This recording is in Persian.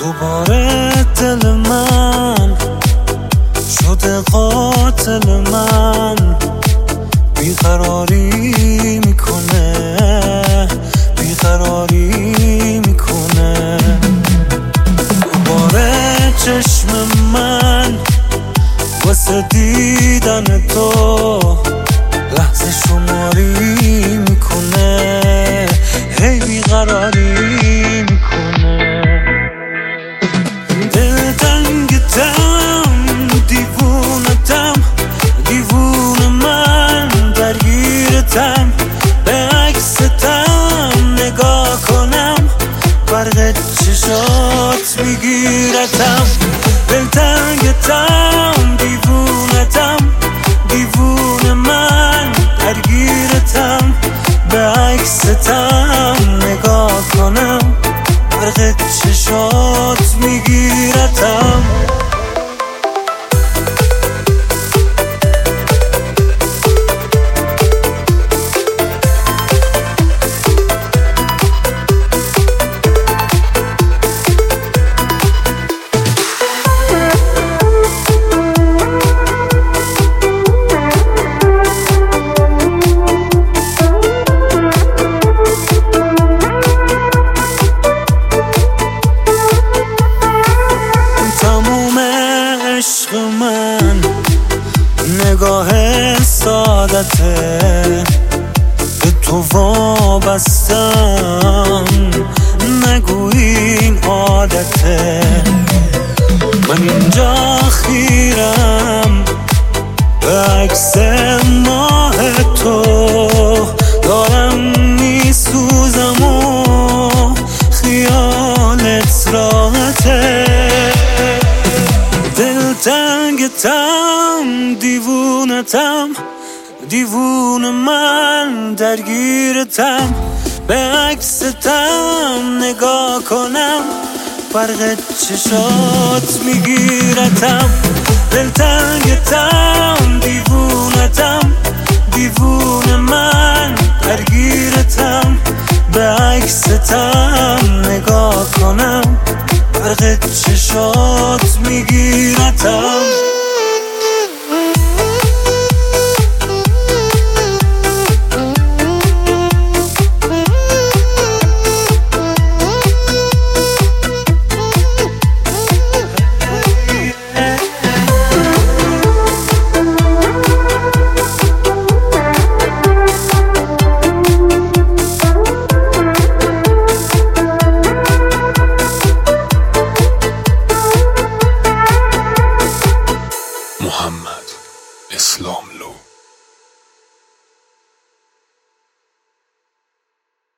دوباره دل من شده قاتل من، بیقراری میکنه بیقراری میکنه. دوباره چشم من واسه دیدن تو لحظه شماری میکنه، هی بیقراری میکنه. دل تنگتم دیوونتم، دیوون من درگیرتم، به عکستم نگاه کنم برق چشات میگیرتم. دل تنگتم دیوونتم، دیوون من درگیرتم، به عکستم نگاه کنم برق چشات میگیرتم. عشق من نگاه سادته، به تو وابستم نگو این عادته. من اینجا خیرم به عکس ماه تو، دارم میسوزم و خیالت راحته. دل تنگتم دیوونتم، دیوون من درگیرتم، به عکستم نگاه کنم برق چشات میگیرتم. دل تنگتم دیوونتم، دیوون من درگیرتم، به عکستم نگاه کنم برق چشات میگیرتم. محمد اسلام لو.